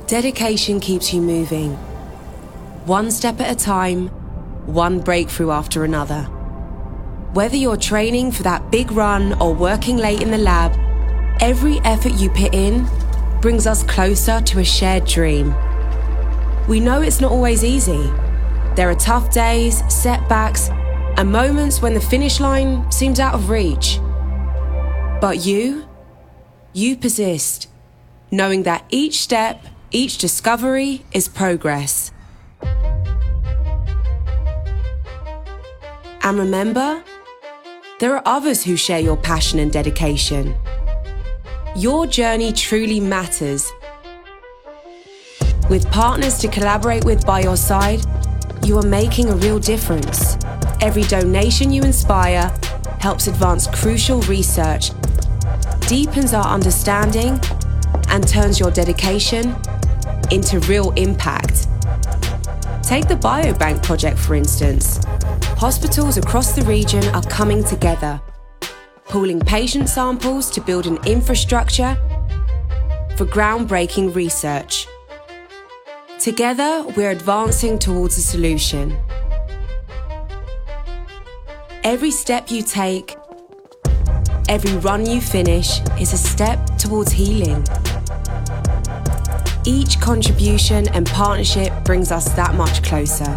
Dedication keeps you moving. One step at a time, one breakthrough after another. Whether you're training for that big run or working late in the lab, every effort you put in brings us closer to a shared dream. We know it's not always easy. There are tough days, setbacks, and moments when the finish line seems out of reach. But you persist, knowing that each step, each discovery is progress. And remember, there are others who share your passion and dedication. Your journey truly matters. With partners to collaborate with by your side, you are making a real difference. Every donation you inspire helps advance crucial research, deepens our understanding, and turns your dedication into real impact. Take the Biobank project, for instance. Hospitals across the region are coming together, pooling patient samples to build an infrastructure for groundbreaking research. Together, we're advancing towards a solution. Every step you take, every run you finish is a step towards healing. Each contribution and partnership brings us that much closer.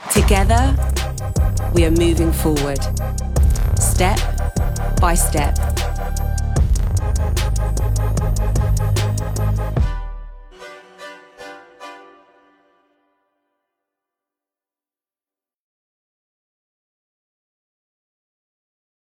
Together, we are moving forward, step by step.